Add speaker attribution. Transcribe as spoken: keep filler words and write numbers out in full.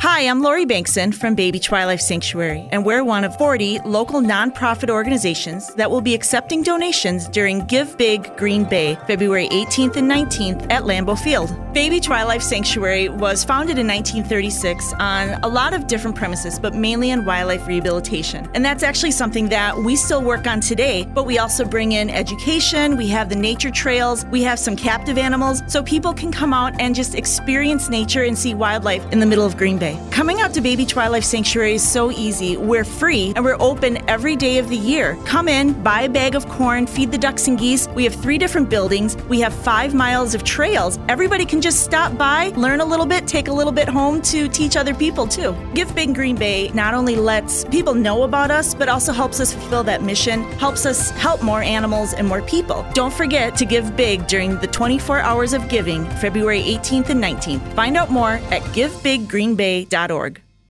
Speaker 1: Hi, I'm Lori Bankson from Bay Beach Wildlife Sanctuary, and we're one of forty local nonprofit organizations that will be accepting donations during Give Big Green Bay, February eighteenth and nineteenth at Lambeau Field. Bay Beach Wildlife Sanctuary was founded in nineteen thirty-six on a lot of different premises, but mainly on wildlife rehabilitation. And that's actually something that we still work on today, but we also bring in education, we have the nature trails, we have some captive animals, so people can come out and just experience nature and see wildlife in the middle of Green Bay. Coming out to Bay Beach Wildlife Sanctuary is so easy. We're free and we're open every day of the year. Come in, buy a bag of corn, feed the ducks and geese. We have three different buildings. We have five miles of trails. Everybody can just stop by, learn a little bit, take a little bit home to teach other people too. Give Big Green Bay not only lets people know about us, but also helps us fulfill that mission, helps us help more animals and more people. Don't forget to give big during the twenty-four hours of giving, February eighteenth and nineteenth. Find out more at give big green bay dot org.